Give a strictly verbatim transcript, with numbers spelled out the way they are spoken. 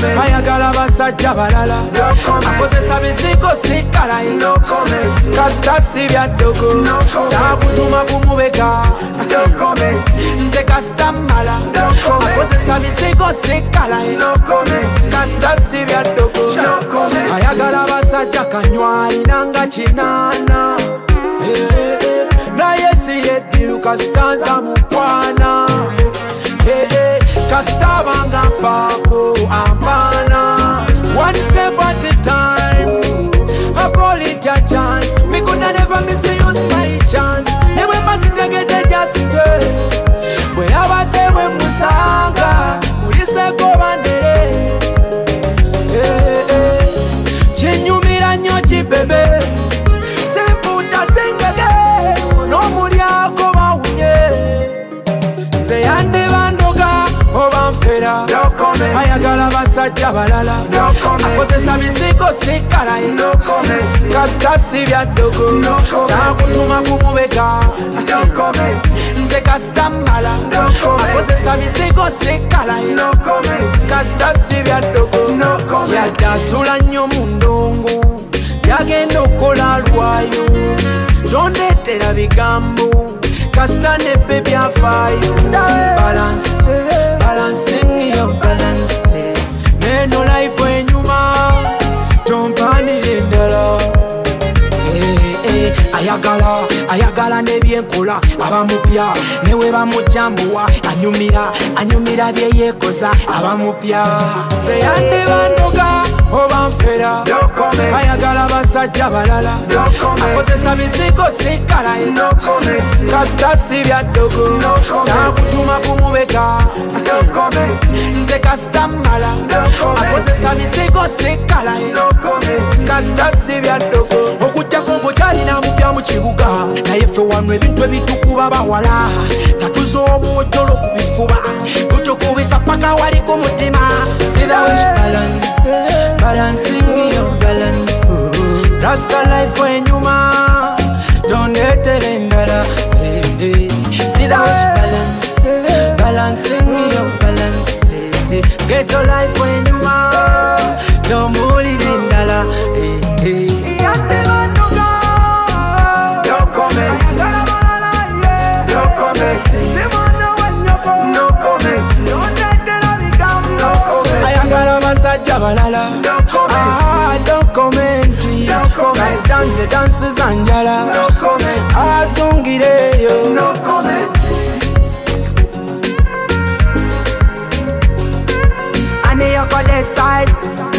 comment. ayagala basajja balala No comment. akozesa bizigo sikalayi No comment. kasita si bya ddogo No comment. saakutuma kumubega No comment. nze kasita mmala No comment. akozesa bizigo sikalayi No comment. kasita si bya ddogo No comment. ayagala basajja kanywayi nanga kinaana Eh, eh, naye si yeddiru kasita nza mukwana Eh, eh, kasita banga nfaako ampaana one step at a time I call it a chance me coulda never misuse my chance ne bwe mbasitegedde jasize bwe yabadde bwe musanga muliseko bandere Eh, eh, kinyumira nnyo kibebe semputa sengege n'omulyako bawunye nze yande bandoga oba nfera No comment. ayagala basajja balala No comment. akozesa bizigo sikalayi No comment. kasita si bya ddogo No comment. saakutuma kumubega No comment. nze kasita mmala No comment. akozesa bizigo sikalayi No comment. kasita si bya ddogo No comment. yadde asula nnyo mu ndongo yagenda okukola lwayo tondeetera bigambo kasita nebbe byafaayo balance balancing your balance neno life enyuma tompanire endala Eh, eh, ayagala ayagala nebyenkola abamupya newe bamujambuwa anyumira anyumira byeyekoza abamupya nze yande bandoga oba nfera No comment. ayagala basajja balala No comment. akozesa bizigo sikalayi No comment. kasita si bya ddogo No comment. saakutuma kumubega No comment. nze kasita mmala No comment. akozesa bizigo sikalayi No comment. kasita si bya ddogo okujjako mbukyalina mupya mu kibuga naye ffe wano ebintu ebitukuba bawala tatuza obwojjolo ku bifuba butukubisa paka wali ku mutima balancing your balance rasta life enyuma tondeetera endala Eh, eh. See that was balance balancing your balance Eh, eh. Get your life enyuma tomuwulira endala Eh, eh. No comment. No comment. No comment. No comment. ayagala basajja balala No comment. Ah, don't comment. No comment. Kasita nze dansuza njala No comment. azungireyo No comment. ane yokode style